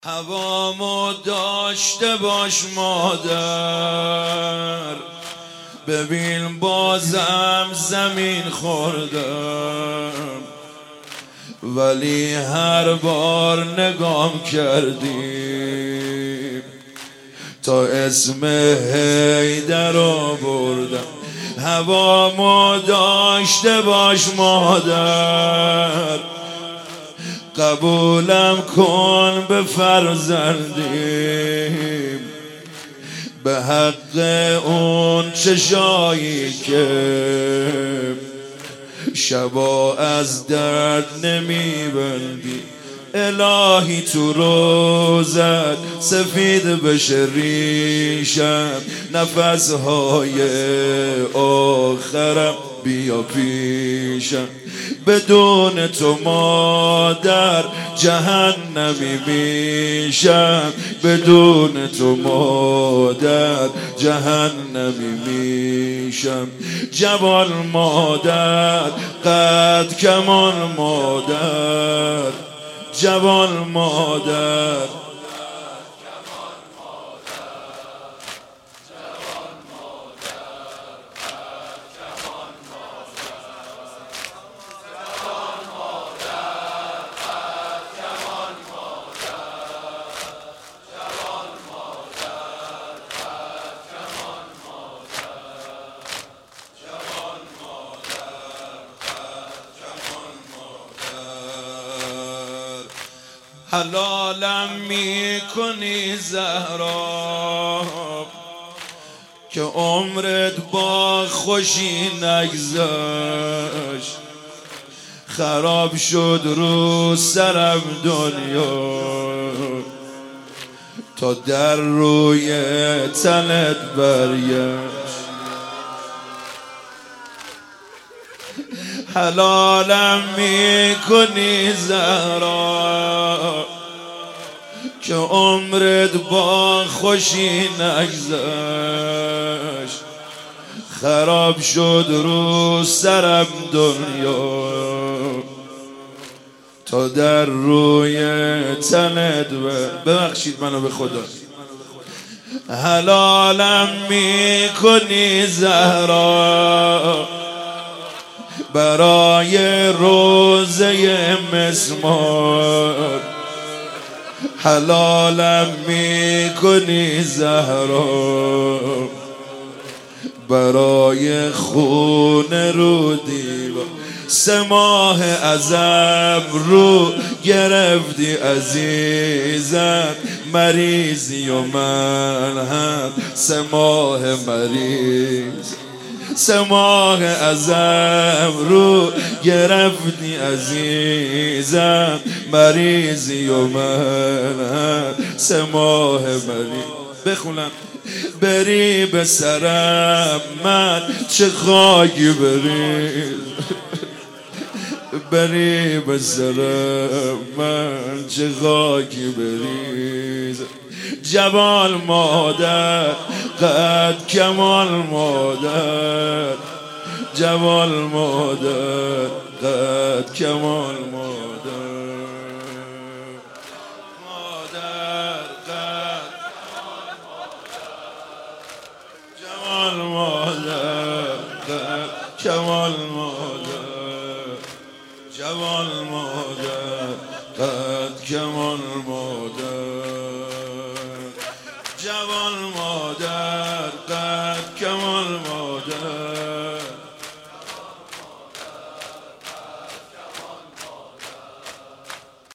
هوامو داشته باش مادر، ببین بازم زمین خوردم، ولی هر بار نگام کردیم تا اسم حیدر رو بردم. هوامو داشته باش مادر، قبولم کن به فرزندیم، به حق اون چشایی که شبا از درد نمیبندی. الهی تو روزت سفید بشه ریشم، نفسهای آخرم بیا پیشم. بدون تو مادر جهنمی میشم، بدون تو مادر جهنمی میشم. جوان مادر قد کمان مادر، جوان مادر حلالم میکنی زهرا که عمرت با خوشی نگذشت. خراب شد رو سرم دنیا تا در روی تنت برگشت. حلالم میکنی زهرا که عمرت با خوشی نگذشت. خراب شد رو سرم دنیا تا در روی تنت ببخشید منو به خدا. حلالم میکنی زهرا برای روزه مسمار، حلالم میکنی زهرا برای خون رو دیوار. 3 ماه ازم رو گرفتی عزیزم، مریضی و من هم 3 ماه مریض. 3 ماه ازم رو گرفتی عزیزم، مریضی و من 3 ماه مریض. بخونم بری به سرم من چه خاکی بریز، بری به سرم من چه خاکی بریز. جوان مادر قد کمال مادر، جوان مادر قد کمال مادر، مادر قد جوان مادر قد کمال مادر، جوان مادر قد کمال مادر، جوان مادر قد کمال مادر.